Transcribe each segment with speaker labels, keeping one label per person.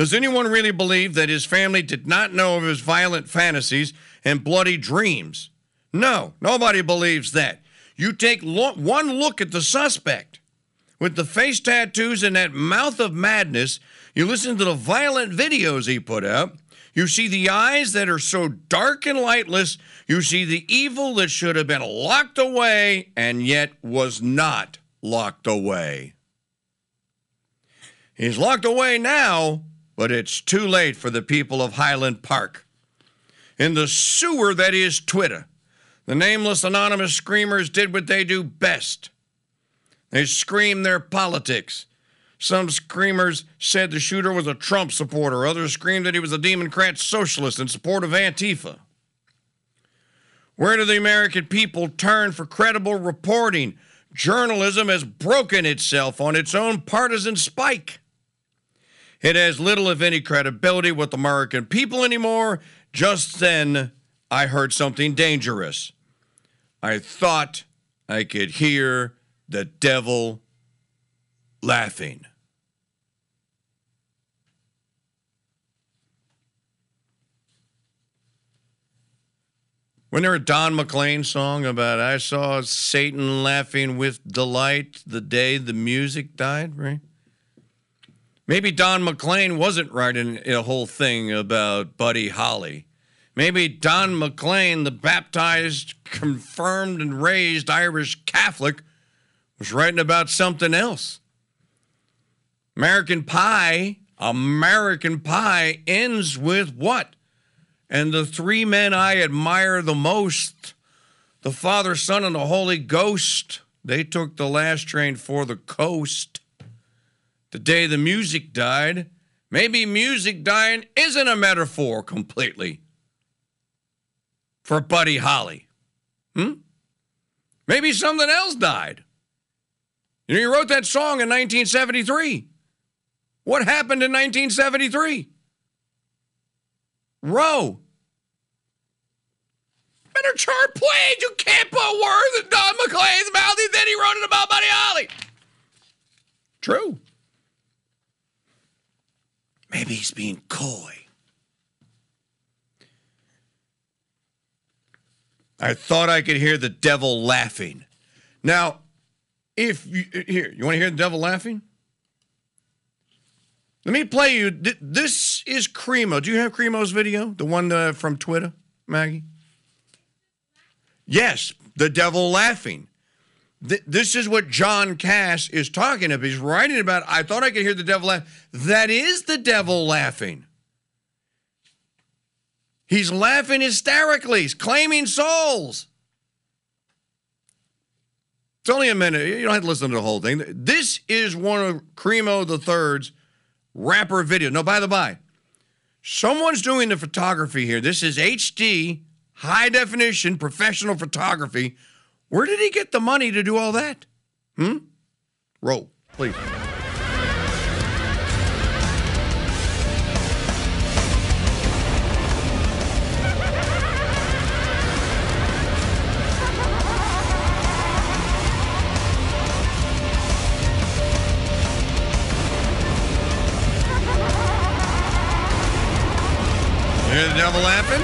Speaker 1: Does anyone really believe that his family did not know of his violent fantasies and bloody dreams? No, nobody believes that. You take one look at the suspect with the face tattoos and that mouth of madness. You listen to the violent videos he put out. You see the eyes that are so dark and lightless. You see the evil that should have been locked away and yet was not locked away. He's locked away now, but it's too late for the people of Highland Park. In the sewer that is Twitter, the nameless anonymous screamers did what they do best. They screamed their politics. Some screamers said the shooter was a Trump supporter. Others screamed that he was a Democrat socialist in support of Antifa. Where do the American people turn for credible reporting? Journalism has broken itself on its own partisan spike. It has little, if any, credibility with the American people anymore. Just then, I heard something dangerous. I thought I could hear the devil laughing. Wasn't there a Don McLean song about I saw Satan laughing with delight the day the music died, right? Maybe Don McLean wasn't writing a whole thing about Buddy Holly. Maybe Don McLean, the baptized, confirmed, and raised Irish Catholic, was writing about something else. American Pie ends with what? And the three men I admire the most, the Father, Son, and the Holy Ghost, they took the last train for the coast. The day the music died, maybe music dying isn't a metaphor completely for Buddy Holly. Maybe something else died. You know, you wrote that song in 1973. What happened in 1973? Roe. Better chart, please. You can't put words in Don McLean's mouth. Then he wrote it about Buddy Holly. True. Maybe he's being coy. I thought I could hear the devil laughing. Now, you want to hear the devil laughing? Let me play you. This is Cremo. Do you have Cremo's video? The one from Twitter, Maggie? Yes, the devil laughing. This is what John Cass is talking about. He's writing about, I thought I could hear the devil laugh. That is the devil laughing. He's laughing hysterically. He's claiming souls. It's only a minute. You don't have to listen to the whole thing. This is one of Cremo III's rapper videos. No, by the by, someone's doing the photography here. This is HD, high definition, professional photography. Where did he get the money to do all that? Roll, please. Hear the devil laughing?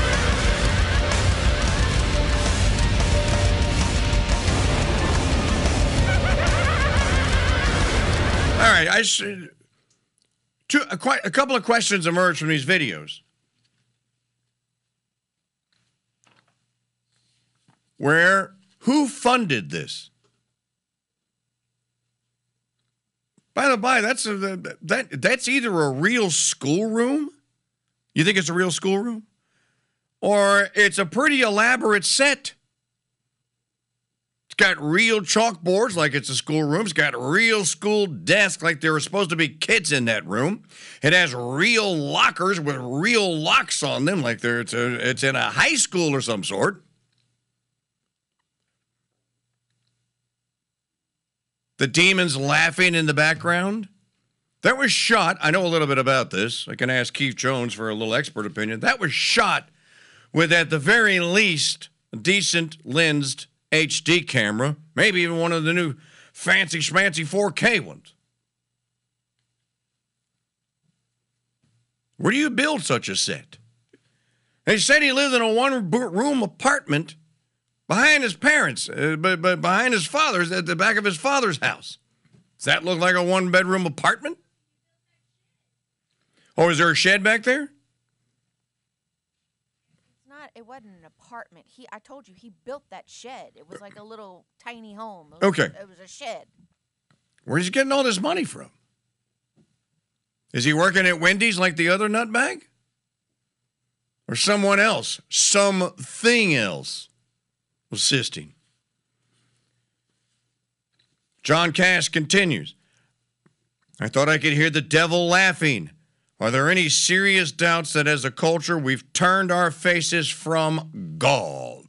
Speaker 1: All right, a couple of questions emerged from these videos. Who funded this? By the by, that's either a real schoolroom. You think it's a real schoolroom? Or it's a pretty elaborate set. It's got real chalkboards like it's a schoolroom. It's got real school desks like there were supposed to be kids in that room. It has real lockers with real locks on them like it's in a high school or some sort. The demons laughing in the background. That was shot. I know a little bit about this. I can ask Keith Jones for a little expert opinion. That was shot with, at the very least, a decent lensed HD camera, maybe even one of the new fancy schmancy 4K ones. Where do you build such a set? They said he lived in a one-room apartment behind his parents, behind his father's, at the back of his father's house. Does that look like a one-bedroom apartment? Oh, is there a shed back there?
Speaker 2: It wasn't an apartment. I told you, he built that shed. It was like a little tiny home. It was a shed.
Speaker 1: Where's he getting all this money from? Is he working at Wendy's like the other nutbag? Or someone else, something else, assisting? John Cass continues. I thought I could hear the devil laughing. Are there any serious doubts that as a culture we've turned our faces from God?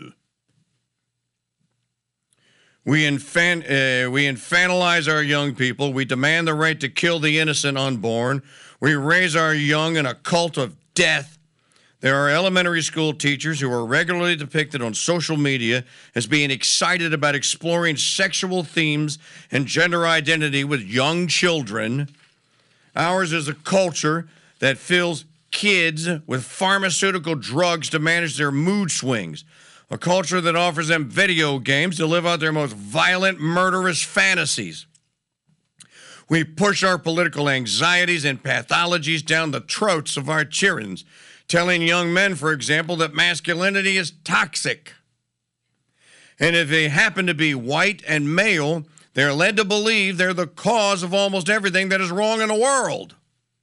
Speaker 1: We infantilize our young people. We demand the right to kill the innocent unborn. We raise our young in a cult of death. There are elementary school teachers who are regularly depicted on social media as being excited about exploring sexual themes and gender identity with young children. Ours is a culture that fills kids with pharmaceutical drugs to manage their mood swings. A culture that offers them video games to live out their most violent, murderous fantasies. We push our political anxieties and pathologies down the throats of our children, telling young men, for example, that masculinity is toxic. And if they happen to be white and male, they're led to believe they're the cause of almost everything that is wrong in the world.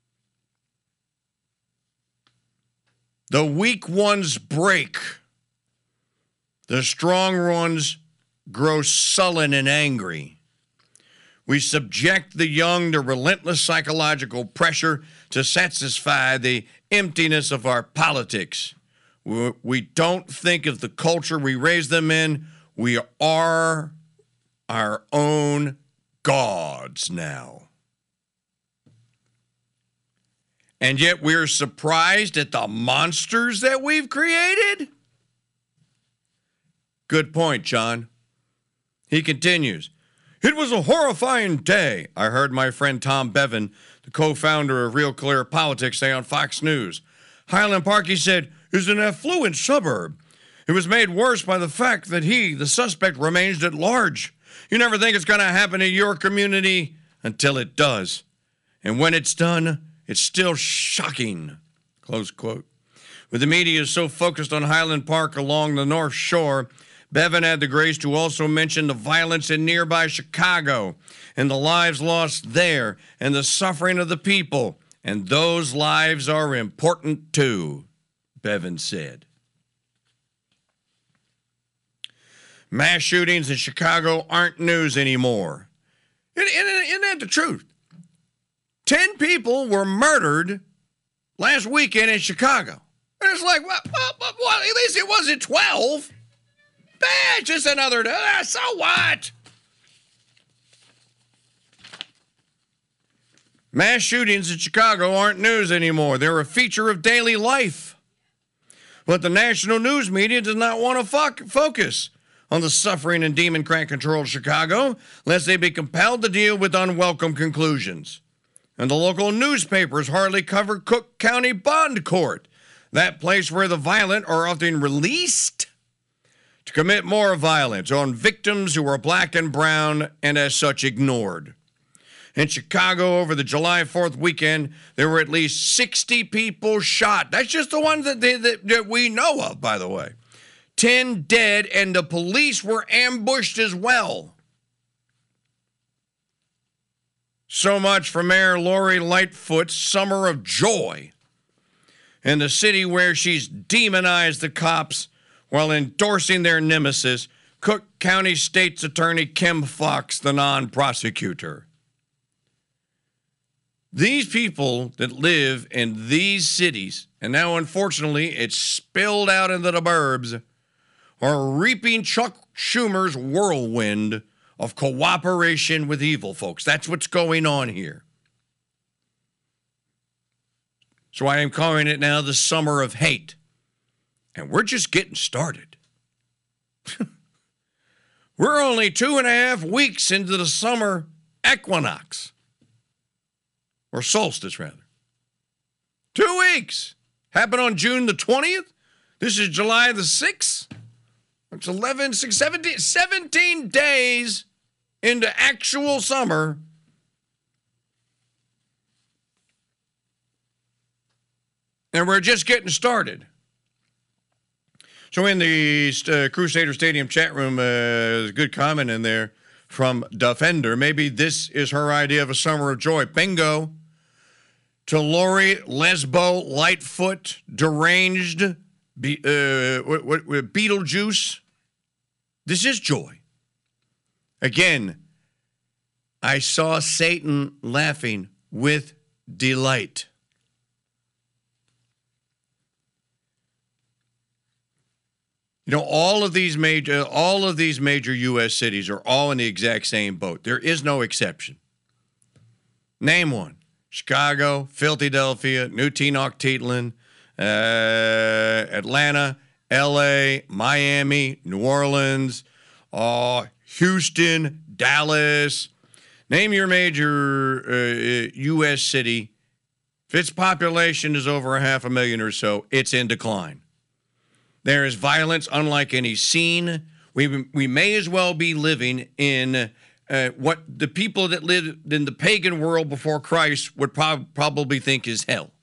Speaker 1: The weak ones break. The strong ones grow sullen and angry. We subject the young to relentless psychological pressure to satisfy the emptiness of our politics. We don't think of the culture we raise them in. We are our own gods now. And yet we're surprised at the monsters that we've created? Good point, John. He continues, it was a horrifying day, I heard my friend Tom Bevan, the co-founder of Real Clear Politics, say on Fox News. Highland Park, he said, is an affluent suburb. It was made worse by the fact that he, the suspect, remains at large. You never think it's going to happen in your community until it does. And when it's done, it's still shocking. Close quote. With the media so focused on Highland Park along the North Shore, Bevan had the grace to also mention the violence in nearby Chicago and the lives lost there and the suffering of the people. And those lives are important too, Bevan said. Mass shootings in Chicago aren't news anymore. Isn't that the truth? 10 people were murdered last weekend in Chicago. And it's like, well, at least it wasn't 12. Just another day. So what? Mass shootings in Chicago aren't news anymore. They're a feature of daily life. But the national news media does not want to focus on the suffering and Democrat-controlled Chicago, lest they be compelled to deal with unwelcome conclusions. And the local newspapers hardly cover Cook County Bond Court, that place where the violent are often released to commit more violence on victims who are black and brown and as such ignored. In Chicago over the July 4th weekend, there were at least 60 people shot. That's just the ones that we know of, by the way. 10 dead, and the police were ambushed as well. So much for Mayor Lori Lightfoot's summer of joy in the city where she's demonized the cops while endorsing their nemesis, Cook County State's Attorney Kim Foxx, the non-prosecutor. These people that live in these cities, and now unfortunately it's spilled out into the burbs, are reaping Chuck Schumer's whirlwind of cooperation with evil folks. That's what's going on here. So I am calling it now the summer of hate. And we're just getting started. We're only 2.5 weeks into the summer equinox. Or solstice, rather. weeks. Happened on June the 20th. This is July the 6th. It's 11, 6, 17 days into actual summer. And we're just getting started. So in the Crusader Stadium chat room, there's a good comment in there from Defender. Maybe this is her idea of a summer of joy. Bingo. To Lori, Lesbo, Lightfoot, Deranged, Beetlejuice. This is joy. Again, I saw Satan laughing with delight. You know, all of these major U.S. cities are all in the exact same boat. There is no exception. Name one. Chicago, Philadelphia, New Tenochtitlan, Atlanta, L.A., Miami, New Orleans, Houston, Dallas. Name your major U.S. city. If its population is over 500,000 or so, it's in decline. There is violence unlike any seen. We may as well be living in what the people that lived in the pagan world before Christ would probably think is hell.